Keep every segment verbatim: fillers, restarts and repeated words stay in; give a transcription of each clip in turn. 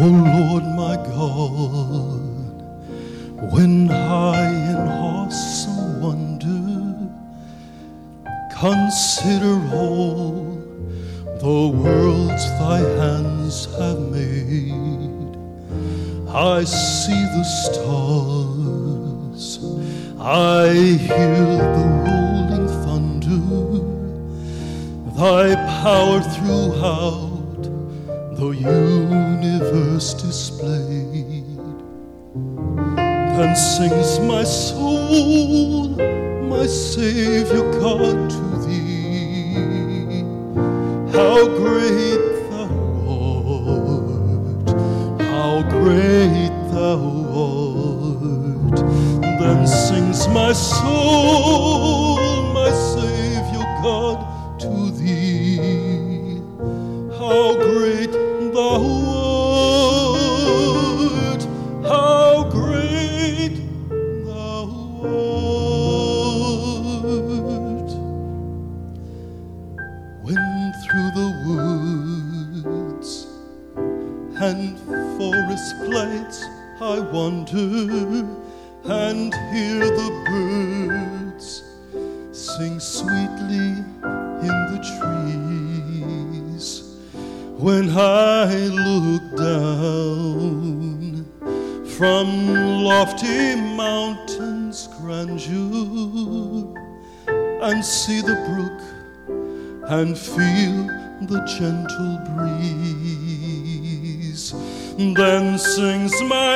O Lord my God, when I in awesome wonder consider all the worlds thy hands have made, I see the stars, I hear the rolling thunder, thy power throughout the universe displayed. Then sings my soul, my Savior God, to thee, how great thou art, how great thou art. Then sings my soul, my Savior God, to thee, how great thou art, how great thou art. When through the woods and forest glades I wander and hear the birds sing sweetly in the trees, when I look down from lofty mountains' grandeur and see the brook and feel the gentle breeze, then sings my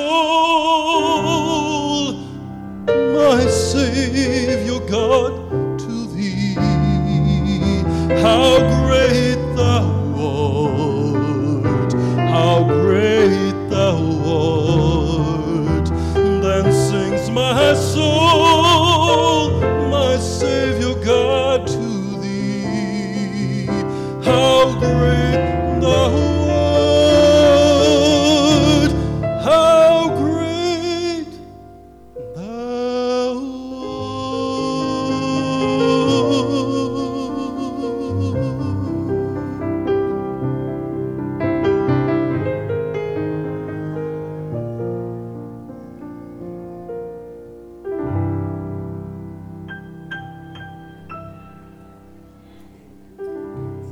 soul, my Savior God, to thee, how great thou art, how great thou art. Then sings my soul, my Savior God, to thee, how great